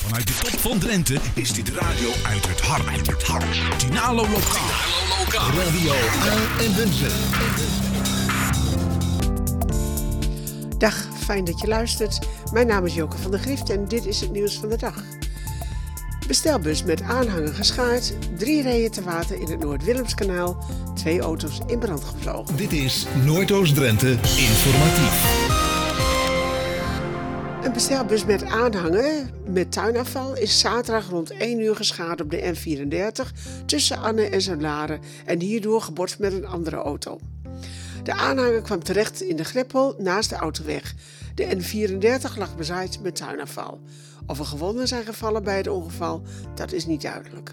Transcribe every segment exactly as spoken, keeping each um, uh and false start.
Vanuit de top van Drenthe is dit radio uit het hart. Uit het hart. Tinalo Lokaal. Tinalo Lokaal. Radio A en Hunze. Dag, fijn dat je luistert. Mijn naam is Joke van der Grift en dit is het nieuws van de dag. Bestelbus met aanhanger geschaard, drie reeën te water in het Noord-Willemskanaal, twee auto's in brand gevlogen. Dit is Noordoost-Drenthe Informatief. Een bestelbus met aanhanger met tuinafval is zaterdag rond één uur geschaard op de N vierendertig tussen Anne en Zuidlaren en hierdoor gebotst met een andere auto. De aanhanger kwam terecht in de greppel naast de autoweg. De N vierendertig lag bezaaid met tuinafval. Of er gewonden zijn gevallen bij het ongeval, dat is niet duidelijk.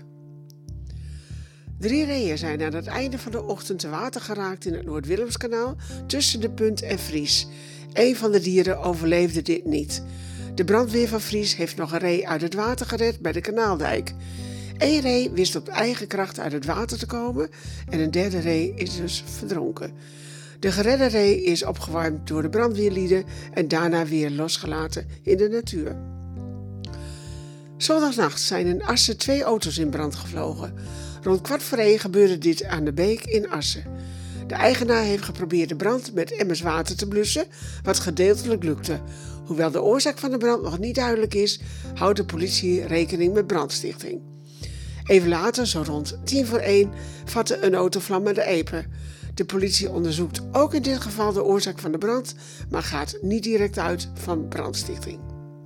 Drie reeën zijn aan het einde van de ochtend te water geraakt in het Noord-Willemskanaal tussen de Punt en Fries. Een van de dieren overleefde dit niet. De brandweer van Fries heeft nog een ree uit het water gered bij de Kanaaldijk. Eén ree wist op eigen kracht uit het water te komen en een derde ree is dus verdronken. De geredde ree is opgewarmd door de brandweerlieden en daarna weer losgelaten in de natuur. Zondagnacht zijn in Assen twee auto's in brand gevlogen. Rond kwart voor één gebeurde dit aan de Beek in Assen. De eigenaar heeft geprobeerd de brand met emmers water te blussen, wat gedeeltelijk lukte. Hoewel de oorzaak van de brand nog niet duidelijk is, houdt de politie rekening met brandstichting. Even later, zo rond tien voor één, vatte een auto vlammende epen. De politie onderzoekt ook in dit geval de oorzaak van de brand, maar gaat niet direct uit van brandstichting.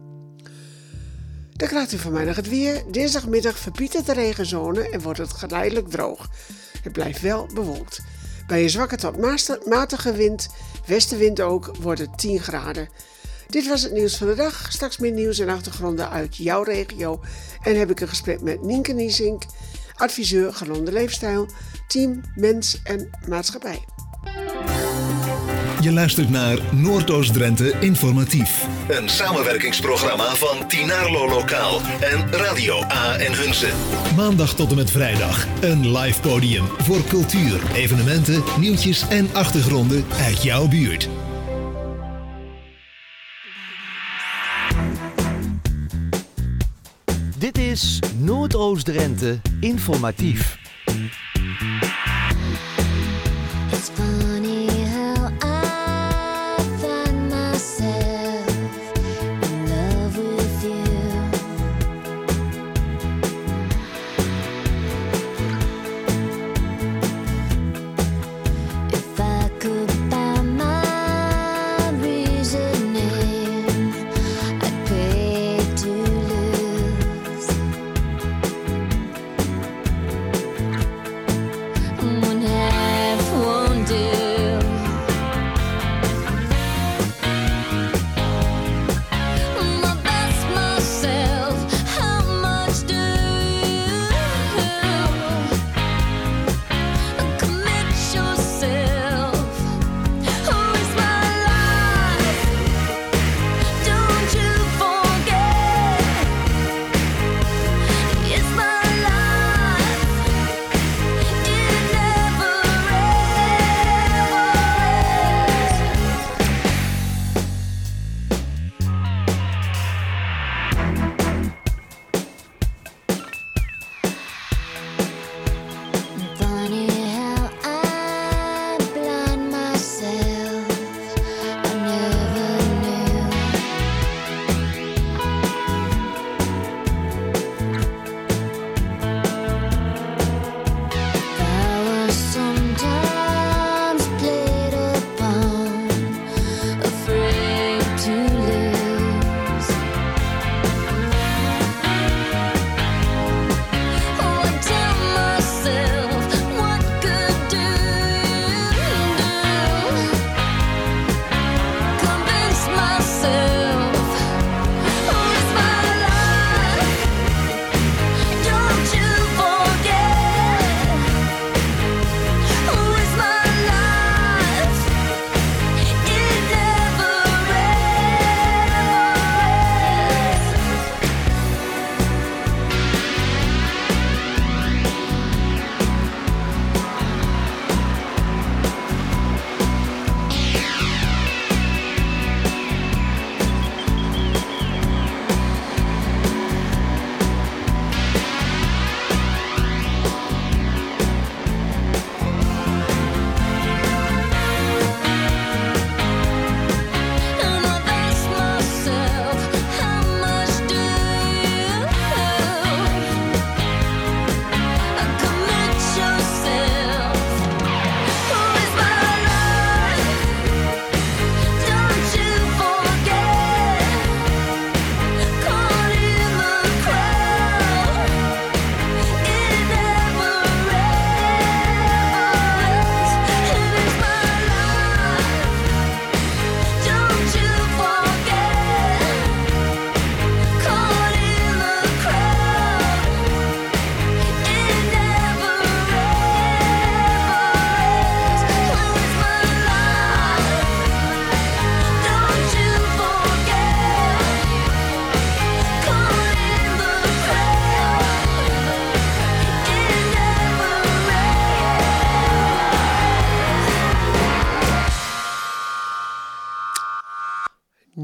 Dan krijgt u vanmiddag het weer. Dinsdagmiddag verpietert de regenzone en wordt het geleidelijk droog. Het blijft wel bewolkt. Bij een zwakke tot matige wind, westenwind ook, wordt het tien graden. Dit was het nieuws van de dag. Straks meer nieuws en achtergronden uit jouw regio. En heb ik een gesprek met Nienke Niesink, adviseur gezonde leefstijl, team, mens en maatschappij. Je luistert naar Noordoost-Drenthe Informatief. Een samenwerkingsprogramma van Tinalo Lokaal en Radio A en Hunze. Maandag tot en met vrijdag. Een live podium voor cultuur, evenementen, nieuwtjes en achtergronden uit jouw buurt. Dit is Noordoost-Drenthe Informatief. It's funny how I find myself in love with you. If I could buy my reasoning, I'd pay to lose.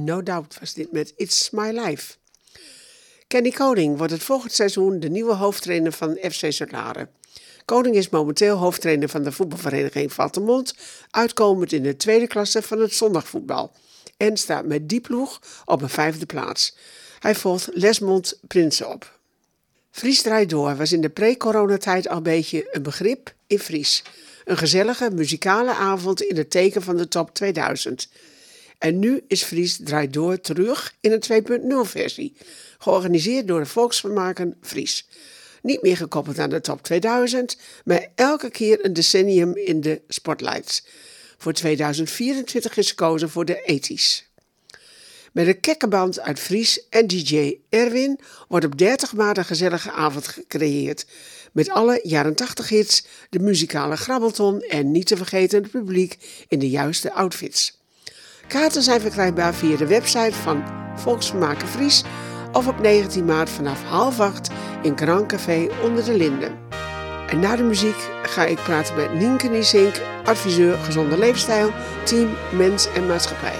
No Doubt was dit met It's My Life. Kenny Koning wordt het volgend seizoen de nieuwe hoofdtrainer van F C Zuidlaren. Koning is momenteel hoofdtrainer van de voetbalvereniging Valtemont, uitkomend in de tweede klasse van het zondagvoetbal. En staat met die ploeg op een vijfde plaats. Hij volgt Lesmond Prinsen op. Fries draait door was in de pre-coronatijd al een beetje een begrip in Fries. Een gezellige muzikale avond in het teken van de top tweeduizend. En nu is Fries draait door terug in een twee punt nul versie. Georganiseerd door de Volksvermaken Fries. Niet meer gekoppeld aan de top tweeduizend, maar elke keer een decennium in de spotlights. Voor tweeduizend vierentwintig is gekozen voor de ethisch. Met een kekkenband uit Fries en D J Erwin wordt op dertig maart een gezellige avond gecreëerd. Met alle jaren tachtig hits, de muzikale grabbelton en niet te vergeten het publiek in de juiste outfits. Kaarten zijn verkrijgbaar via de website van Volksvermaken Fries of op negentien maart vanaf half acht in Grand Café onder de Linden. En na de muziek ga ik praten met Nienke Niesink, adviseur gezonde leefstijl, team Mens en Maatschappij.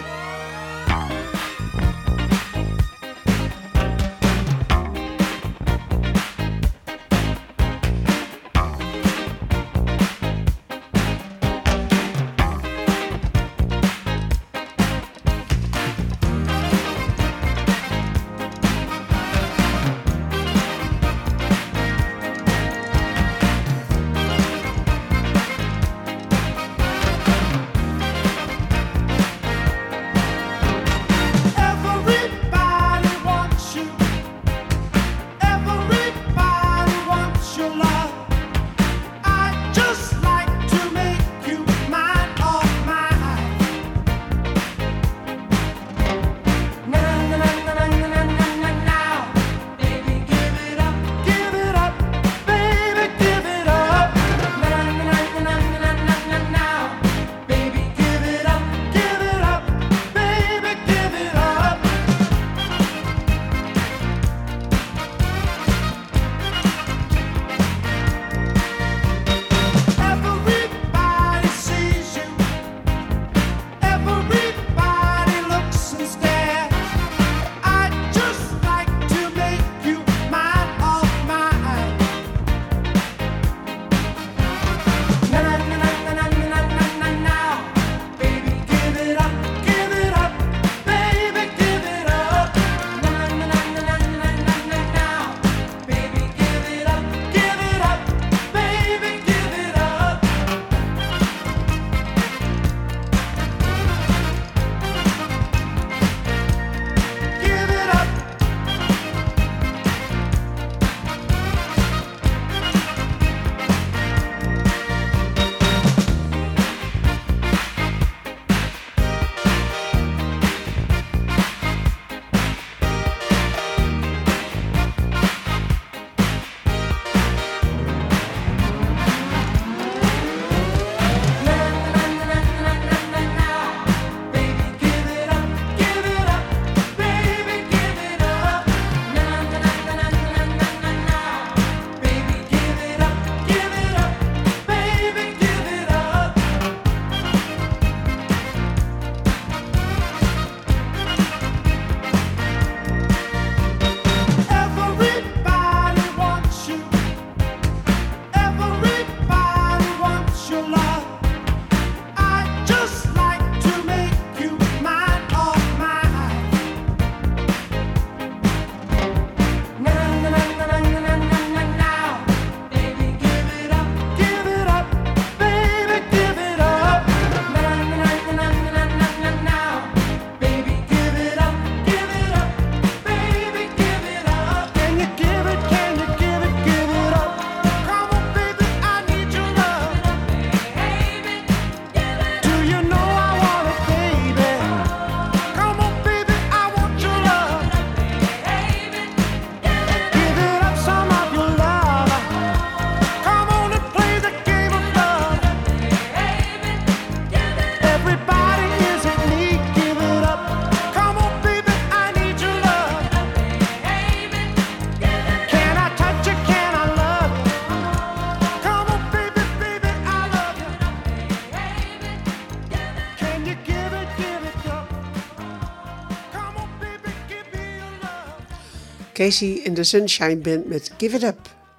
Casey in de Sunshine Band met Give It Up.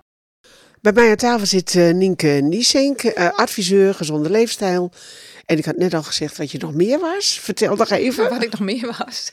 Bij mij aan tafel zit uh, Nienke Niesink, uh, adviseur gezonde leefstijl. En ik had net al gezegd wat je nog meer was. Vertel nog even. Wat ik nog meer was.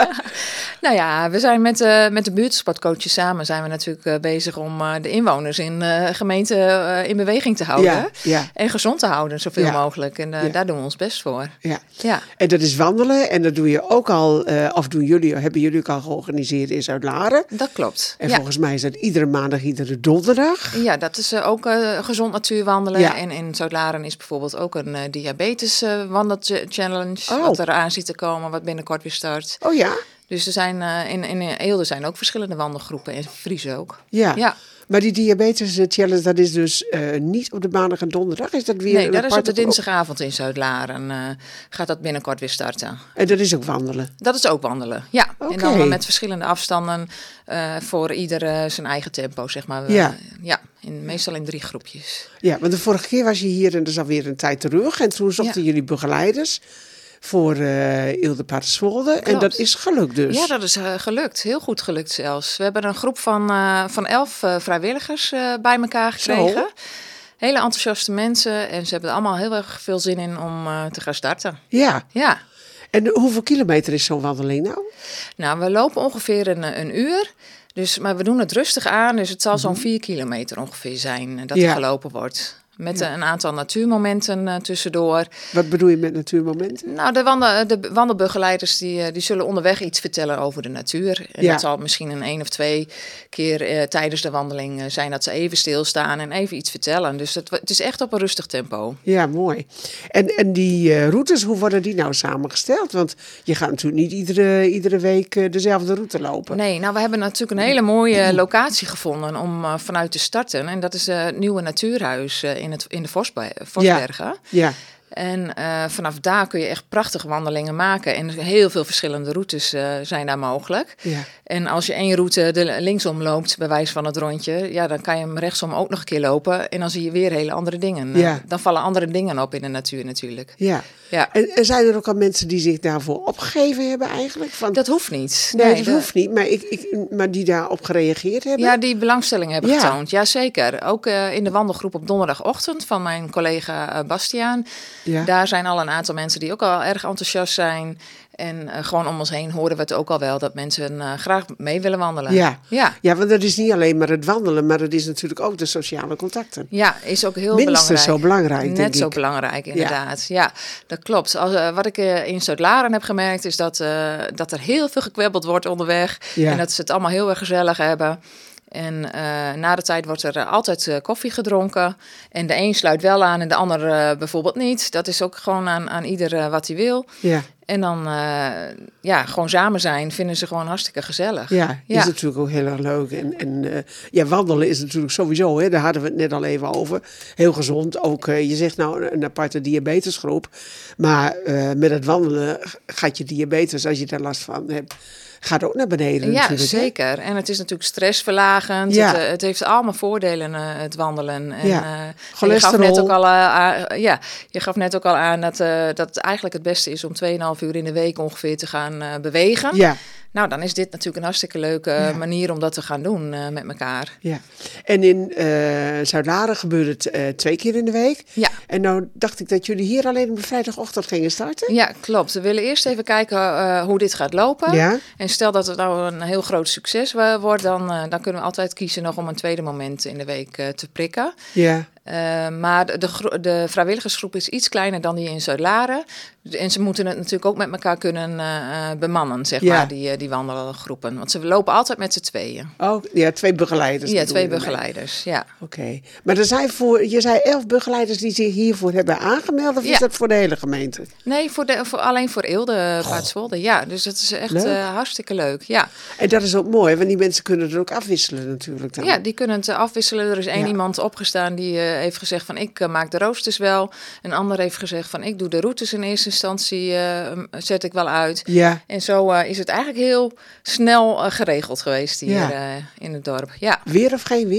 Nou ja, we zijn met, uh, met de buurtsportcoaches samen zijn we natuurlijk uh, bezig om uh, de inwoners in de uh, gemeente uh, in beweging te houden. Ja, ja. En gezond te houden, zoveel Ja. mogelijk. En uh, Ja. daar doen we ons best voor. Ja. Ja. En dat is wandelen. En dat doe je ook al, uh, of doen jullie, hebben jullie ook al georganiseerd in Zuid-Laren. Dat klopt. En ja. volgens mij is dat iedere maandag, iedere donderdag. Ja, dat is uh, ook uh, gezond natuurwandelen. Ja. En in Zuid-Laren is bijvoorbeeld ook een uh, diabetes uh, wandelchallenge. Oh. Wat er aan zit te komen, wat binnenkort weer start. Oh ja? Dus er zijn uh, in, in Eelde zijn ook verschillende wandelgroepen. En Fries ook. Ja. Ja. Maar die diabetes challenge, dat is dus uh, niet op de maandag en donderdag? Is dat weer Nee, een dat is op aparte de dinsdagavond in Zuid-Laren. Uh, gaat dat binnenkort weer starten. En dat is ook wandelen? Dat is ook wandelen, ja. Oké. En dan met verschillende afstanden uh, voor ieder uh, zijn eigen tempo, zeg maar. Ja. Uh, ja, in, meestal in drie groepjes. Ja, want de vorige keer was je hier en dat is alweer een tijd terug. En toen zochten Ja. jullie begeleiders voor uh, Eelde Paterswolde. En Klopt. dat is gelukt dus. Ja, dat is uh, gelukt. Heel goed gelukt zelfs. We hebben een groep van, uh, van elf uh, vrijwilligers uh, bij elkaar gekregen. Zo. Hele enthousiaste mensen. En ze hebben er allemaal heel erg veel zin in om uh, te gaan starten. Ja. Ja. En hoeveel kilometer is zo'n wandeling nou? Nou, we lopen ongeveer een, een uur. Dus, maar we doen het rustig aan. Dus het zal zo'n vier kilometer ongeveer zijn uh, dat Ja. er gelopen wordt. Met Ja. uh, een aantal natuurmomenten uh, tussendoor. Wat bedoel je met natuurmomenten? Nou, de, wandel, de wandelbegeleiders die, uh, die zullen onderweg iets vertellen over de natuur. En Ja. dat zal misschien een één of twee keer uh, tijdens de wandeling uh, zijn dat ze even stilstaan en even iets vertellen. Dus het, het is echt op een rustig tempo. Ja, mooi. En, en die uh, routes, hoe worden die nou samengesteld? Want je gaat natuurlijk niet iedere, iedere week uh, dezelfde route lopen. Nee, nou we hebben natuurlijk een hele mooie locatie gevonden om uh, vanuit te starten. En dat is uh, het nieuwe natuurhuis uh, in, het, in de Vosbe- Vosbergen. Ja, En uh, vanaf daar kun je echt prachtige wandelingen maken. En heel veel verschillende routes uh, zijn daar mogelijk. ja. En als je één route de linksom loopt, bij wijze van het rondje, ja, dan kan je hem rechtsom ook nog een keer lopen. En dan zie je weer hele andere dingen. Uh, Ja. Dan vallen andere dingen op in de natuur natuurlijk. ja. Ja. En, en zijn er ook al mensen die zich daarvoor opgegeven hebben eigenlijk? Van, Dat hoeft niet. nee, dat de- hoeft niet, maar, ik, ik, maar die daarop gereageerd hebben? Ja, die belangstelling hebben Ja. getoond. Jazeker. Ook uh, in de wandelgroep op donderdagochtend van mijn collega uh, Bastiaan. Ja. Daar zijn al een aantal mensen die ook al erg enthousiast zijn. En uh, gewoon om ons heen horen we het ook al wel dat mensen uh, graag mee willen wandelen. Ja. Ja. Ja, want dat is niet alleen maar het wandelen, maar het is natuurlijk ook de sociale contacten. Ja, is ook heel Minstens belangrijk. zo belangrijk, Net denk zo ik. belangrijk, inderdaad. Ja, dat klopt. Als, uh, wat ik uh, in Zuid-Laren heb gemerkt, is dat, uh, dat er heel veel gekwebbeld wordt onderweg. Ja. En dat ze het allemaal heel erg gezellig hebben. En uh, na de tijd wordt er uh, altijd uh, koffie gedronken. En de een sluit wel aan en de ander uh, bijvoorbeeld niet. Dat is ook gewoon aan, aan ieder uh, wat hij wil. Ja, En dan uh, ja, gewoon samen zijn vinden ze gewoon hartstikke gezellig. ja, Ja. is natuurlijk ook heel erg leuk. En, en uh, ja, wandelen is natuurlijk sowieso, hè, daar hadden we het net al even over, heel gezond. Ook, uh, je zegt nou een aparte diabetesgroep. Maar uh, met het wandelen gaat je diabetes, als je daar last van hebt, gaat ook naar beneden Ja, natuurlijk. hè? zeker. En het is natuurlijk stressverlagend. Ja. Het, uh, het heeft allemaal voordelen, uh, het wandelen. En, Ja. uh, en je gaf Cholesterol. net ook al, uh, aan- ja, je gaf net ook al aan dat, uh, dat het eigenlijk het beste is om twee komma vijf uur in de week ongeveer te gaan uh, bewegen. Ja, Nou, dan is dit natuurlijk een hartstikke leuke uh, Ja. manier om dat te gaan doen uh, met elkaar. ja. En in uh, Zuid-Laren gebeurt het uh, twee keer in de week. Ja. En nou dacht ik dat jullie hier alleen op de vrijdagochtend gingen starten. Ja, klopt. We willen eerst even kijken uh, hoe dit gaat lopen. Ja. En stel dat het nou een heel groot succes uh, wordt, dan, uh, dan kunnen we altijd kiezen nog om een tweede moment in de week uh, te prikken. Ja. Uh, maar de, de, gro- de vrijwilligersgroep is iets kleiner dan die in Zuid-Laren. En ze moeten het natuurlijk ook met elkaar kunnen uh, uh, bemannen, zeg Ja. maar, die, uh, die wandelgroepen. Want ze lopen altijd met z'n tweeën. Oh, ja, twee begeleiders. Ja, bedoel twee je ermee. begeleiders, ja. Oké. Maar er zijn voor, je zei elf begeleiders die zich hiervoor hebben aangemeld. Of is Ja. dat voor de hele gemeente? Nee, voor de, voor, alleen voor Eelde, Paardswolde. Ja, dus dat is echt Leuk. uh, hartstikke leuk, ja. En dat is ook mooi, want die mensen kunnen er ook afwisselen natuurlijk dan. Ja, die kunnen het uh, afwisselen. Er is één Ja. iemand opgestaan die uh, heeft gezegd van ik uh, maak de roosters wel. Een ander heeft gezegd van ik doe de routes in eerste instantie, uh, zet ik wel uit. Ja. En zo uh, is het eigenlijk heel snel uh, geregeld geweest hier Ja. uh, in het dorp. Ja, Weer of geen weer?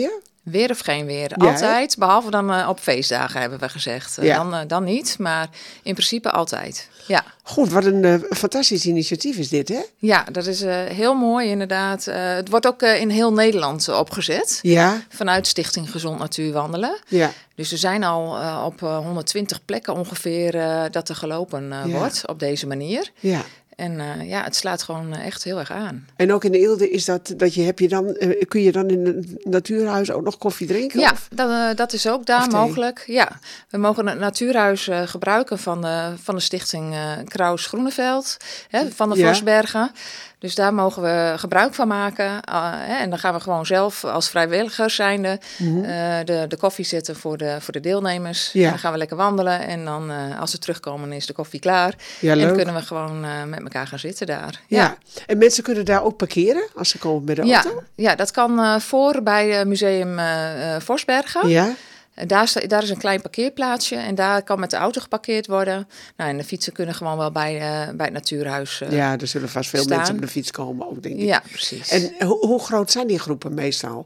Weer of geen weer, Ja, altijd. Behalve dan uh, op feestdagen hebben we gezegd. Uh, Ja. dan, uh, dan niet, maar in principe altijd. Ja, Goed, wat een uh, fantastisch initiatief is dit, hè? ja dat is uh, heel mooi inderdaad. Uh, het wordt ook uh, in heel Nederland uh, opgezet. Ja, Vanuit Stichting Gezond Natuur Wandelen. ja. Dus er zijn al uh, op uh, honderdtwintig plekken ongeveer uh, dat er gelopen uh, Ja. wordt op deze manier. Ja. En uh, ja, het slaat gewoon uh, echt heel erg aan. En ook in de Eelde is dat, dat je, heb je dan, uh, kun je dan in het natuurhuis ook nog koffie drinken? Ja, Of? dat, uh, dat is ook daar Of thee. mogelijk. Ja, we mogen het natuurhuis uh, gebruiken van de, van de stichting uh, Kraus Groeneveld, hè, van de Ja. Vosbergen. Dus daar mogen we gebruik van maken. Uh, hè, en dan gaan we gewoon zelf als vrijwilligers zijnde Mhm. uh, de, de koffie zetten voor de, voor de deelnemers. Ja. En dan gaan we lekker wandelen. En dan uh, als ze terugkomen is de koffie klaar. Ja, en dan leuk. kunnen we gewoon uh, met elkaar gaan zitten daar. Ja. En mensen kunnen daar ook parkeren als ze komen met de Ja, auto? ja, dat kan uh, voor bij uh, Museum uh, uh, Vosbergen. Ja. Uh, Daar, sta, daar is een klein parkeerplaatsje en daar kan met de auto geparkeerd worden. Nou, en de fietsen kunnen gewoon wel bij, uh, bij het natuurhuis uh, Ja, er zullen vast veel staan. mensen op de fiets komen ook, denk ik. Ja, precies. En ho- hoe groot zijn die groepen meestal?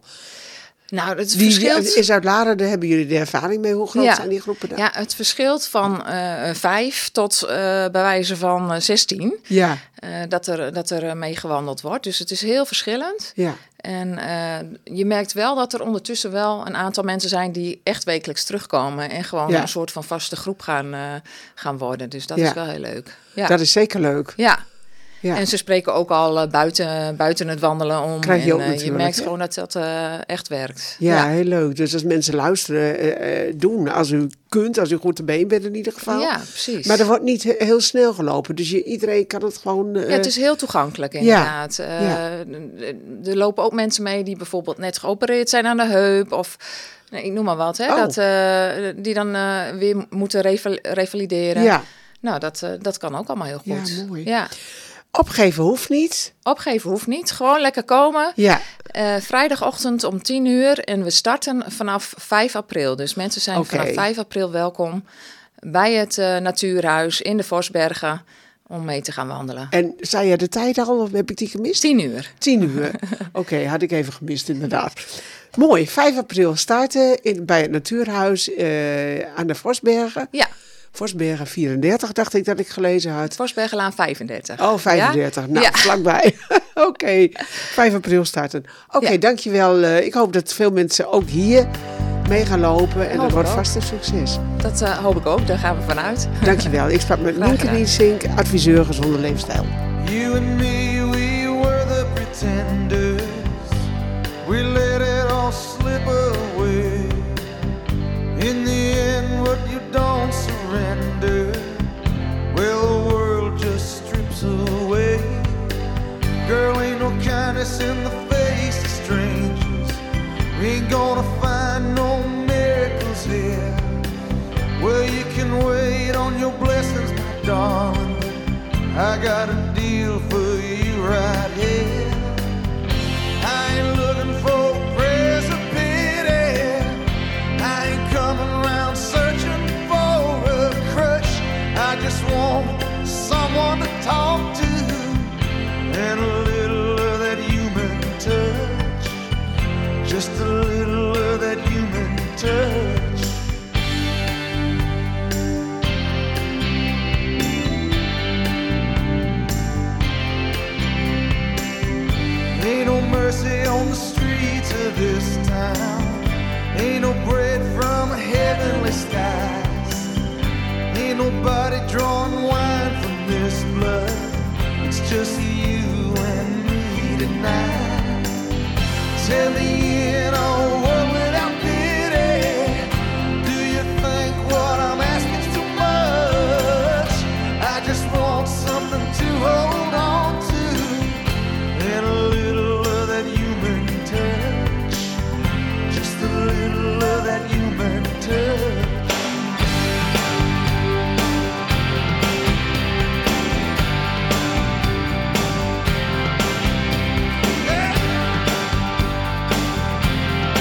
nou, het Die, verschilt... in Zuid-Laren, daar hebben jullie de ervaring mee. Hoe groot Ja. zijn die groepen daar? Ja, het verschilt van uh, vijf tot uh, bij wijze van uh, zestien. Ja, Uh, dat er, dat er uh, mee gewandeld wordt. Dus het is heel verschillend. ja. En uh, je merkt wel dat er ondertussen wel een aantal mensen zijn die echt wekelijks terugkomen. En gewoon Ja. een soort van vaste groep gaan, uh, gaan worden. Dus dat Ja. is wel heel leuk. Ja. Dat is zeker leuk. ja. Ja. En ze spreken ook al uh, buiten, buiten het wandelen om. Krijg je en, ook uh, je natuurlijk, merkt hè? gewoon dat dat uh, echt werkt. Ja, heel leuk. Dus als mensen luisteren, eh, eh, doen als u kunt, als u goed te been bent in ieder geval. Ja, precies. Maar er wordt niet he- heel snel gelopen, dus je, iedereen kan het gewoon... eh, Ja, het is heel toegankelijk inderdaad. Ja. Uh, Ja. Er lopen ook mensen mee die bijvoorbeeld net geopereerd zijn aan de heup of... Nee, ik noem maar wat, hè, Oh. dat, uh, die dan uh, weer moeten reval- revalideren. Ja, Nou, dat, uh, dat kan ook allemaal heel goed. Ja, mooi. Ja. opgeven hoeft niet. Opgeven hoeft niet, gewoon lekker komen. Ja, Uh, vrijdagochtend om tien uur en we starten vanaf vijf april. Dus mensen zijn Oké. vanaf vijf april welkom bij het uh, natuurhuis in de Vosbergen om mee te gaan wandelen. en zei je de tijd al of heb ik die gemist? tien uur. Tien uur. Oké, had ik even gemist inderdaad. Mooi, vijf april starten in, bij het natuurhuis eh, aan de Vosbergen. Ja, Vosbergen vierendertig dacht ik dat ik gelezen had. Vosbergenlaan vijfendertig. Oh, vijfendertig. Ja? Nou, Ja. vlakbij. Oké, vijf april starten. Oké, Ja. dankjewel. Uh, ik hoop dat veel mensen ook hier mee gaan lopen. En Hoop dat ik wordt ook. vast een succes. Dat uh, hoop ik ook, daar gaan we vanuit. Dankjewel. Ik sprak met Graag Nienke gedaan. Niensink, adviseur gezonde leefstijl. You and me, we were the pretenders. We let it all slip away. In the end, what you don't surrender, well, the world just strips away. Girl, ain't no kindness in the face of strangers. We ain't gonna find no miracles here. Well, you can wait on your blessings, my darling. I got a deal for you right here. I ain't looking for prayers of pity. I ain't coming around searching for a crush. I just want someone to talk to and a little of that human touch. Just a little of that human touch. Ain't no mercy on the streets of this town. Ain't no bread from heavenly skies. Ain't nobody drawing wine from this blood. It's just you and me tonight. Tell me in a world without pity, do you think what I'm asking is too much? I just want something to hold on to and a little of that human touch. Just a little of that human touch. Yeah.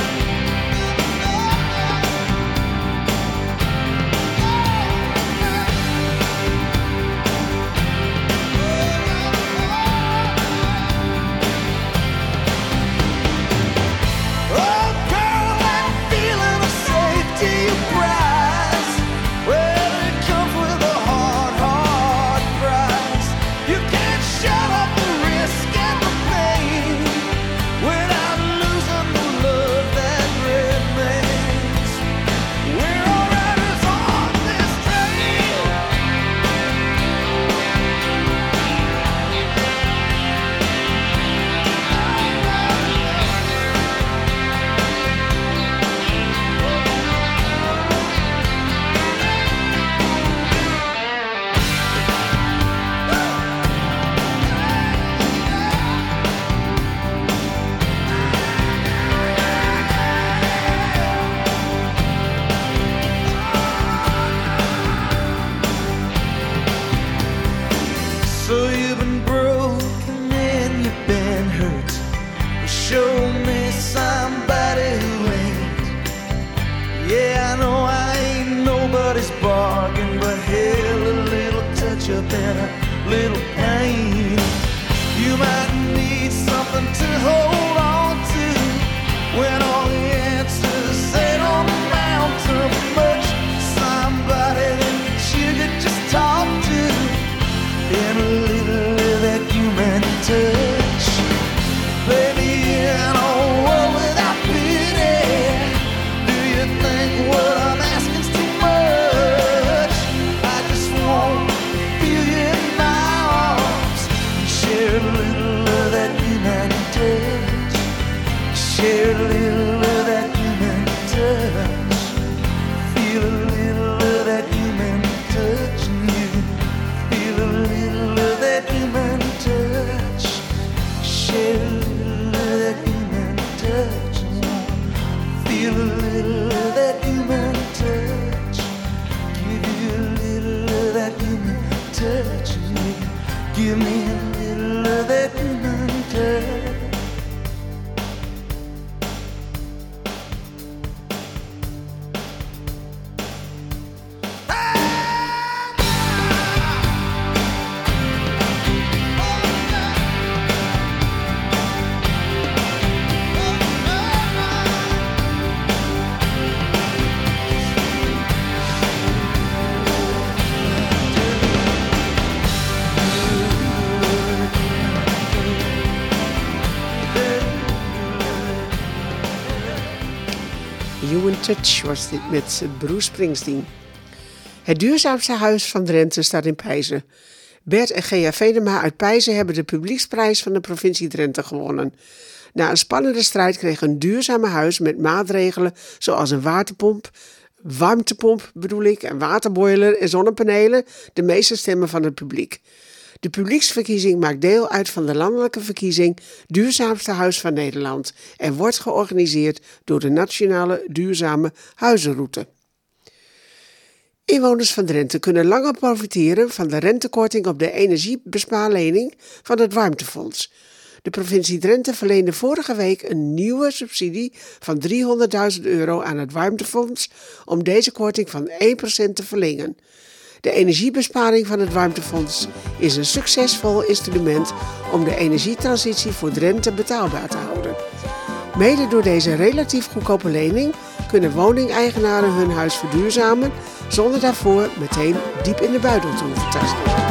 Share a little of that human touch. Feel a little of that human touch in you. Feel a little of that human touch. Share a little of that human touch in you. Feel a little of that human touch. Give you a little of that human touch in you. Give me a little of that human touch. Human Touch was dit met Bruce Springsteen. Het duurzaamste huis van Drenthe staat in Peijzen. Bert en Gea Venema uit Peijzen hebben de publieksprijs van de provincie Drenthe gewonnen. Na een spannende strijd kreeg een duurzame huis met maatregelen zoals een waterpomp, warmtepomp bedoel ik, een waterboiler en zonnepanelen de meeste stemmen van het publiek. De publieksverkiezing maakt deel uit van de landelijke verkiezing Duurzaamste Huis van Nederland en wordt georganiseerd door de Nationale Duurzame Huizenroute. Inwoners van Drenthe kunnen langer profiteren van de rentekorting op de energiebespaarlening van het Warmtefonds. De provincie Drenthe verleende vorige week een nieuwe subsidie van driehonderdduizend euro aan het Warmtefonds om deze korting van één procent te verlengen. De energiebesparing van het Warmtefonds is een succesvol instrument om de energietransitie voor Drenthe betaalbaar te houden. Mede door deze relatief goedkope lening kunnen woningeigenaren hun huis verduurzamen zonder daarvoor meteen diep in de buidel te hoeven tasten.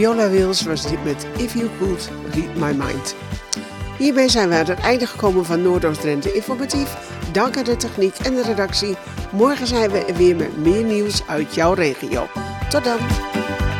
Viola Wills was dit met If You Could Read My Mind. Hiermee zijn we aan het einde gekomen van Noordoost-Drenthe Informatief. Dank aan de techniek en de redactie. Morgen zijn we er weer met meer nieuws uit jouw regio. Tot dan!